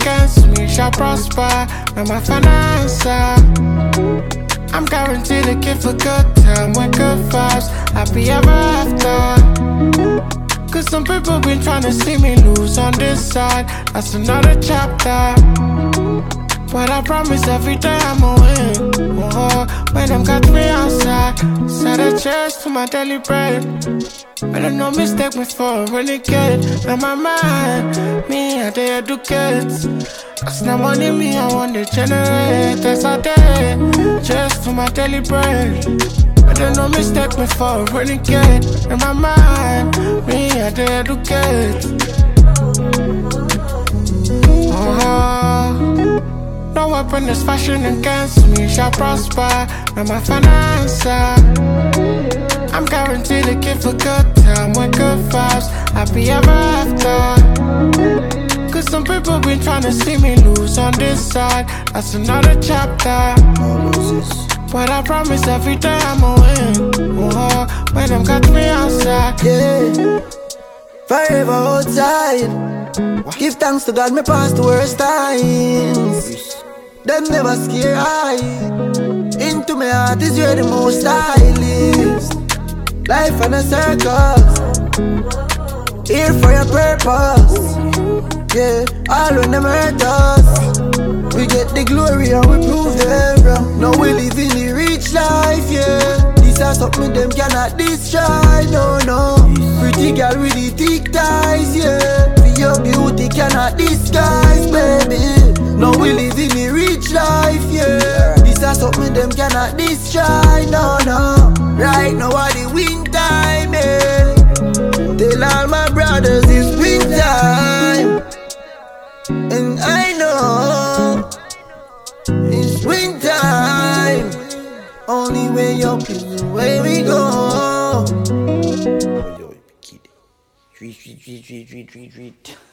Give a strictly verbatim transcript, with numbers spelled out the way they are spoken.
against me shall prosper. Now my financer, I'm guaranteed to give a good time with good vibes. Happy ever after. Cause some people been trying to see me lose on this side. That's another chapter. But I promise every day I'ma win. Oh, when them got me outside, set a cheers to my daily bread. But I no mistake me for a renegade. In my mind, me I dey educate. That's not money me I want to generate. That's all day, just for my daily bread. But I no mistake me for a renegade. In my mind, me I dey educate. Oh, no weapon is fashioned against me shall prosper. Now my financer, I'm guaranteed to give a good time with good vibes. Happy ever after. Cause some people been trying to see me lose on this side. That's another chapter. But I promise every day I'ma win. Oh, when them got me outside. Yeah, forever outside. Give thanks to God, me past the worst times. Them never scare I. Into my heart is where the most I live. Life in a circus, here for your purpose. Yeah, all when them hurt us, we get the glory and we prove them wrong. Now we live in the rich life, yeah. This is something them cannot destroy, no, no. Pretty girl with the thick thighs, yeah. Your beauty cannot disguise, baby. Now we live in the rich life, yeah. This is something them cannot destroy, no, no. Right now at the win time, yeah. Tell all my brothers it's win time. And I know it's win time. Only way up is the way we go. Yo, kid. Tweet, tweet, tweet, tweet, tweet, tweet.